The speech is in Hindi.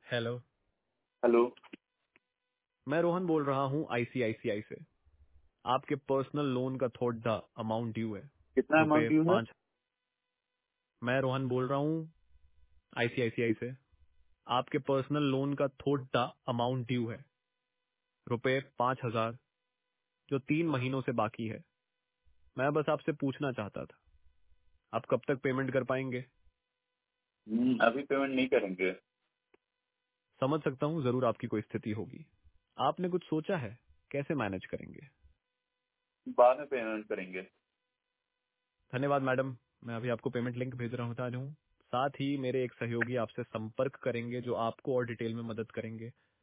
हेलो। हेलो। मैं रोहन बोल रहा हूँ आईसीआईसीआई से। आपके पर्सनल लोन का थोड़ा अमाउंट ड्यू है। कितना अमाउंट रुपए ड्यू है? 5। मैं रोहन बोल रहा हूँ आईसीआईसीआई से। आपके पर्सनल लोन का थोड़ा अमाउंट ड्यू है। रुपए 5,000 जो 3 महीनों से बाकी है। मैं बस आपसे पूछना चाहता था, आप कब तक पेमेंट कर पाएंगे? अभी पेमेंट नहीं करेंगे। समझ सकता हूँ, जरूर आपकी कोई स्थिति होगी। आपने कुछ सोचा है कैसे मैनेज करेंगे? बाद में पेमेंट करेंगे। धन्यवाद मैडम, मैं अभी आपको पेमेंट लिंक भेज रहा हूँ। साथ ही मेरे एक सहयोगी आपसे संपर्क करेंगे जो आपको और डिटेल में मदद करेंगे।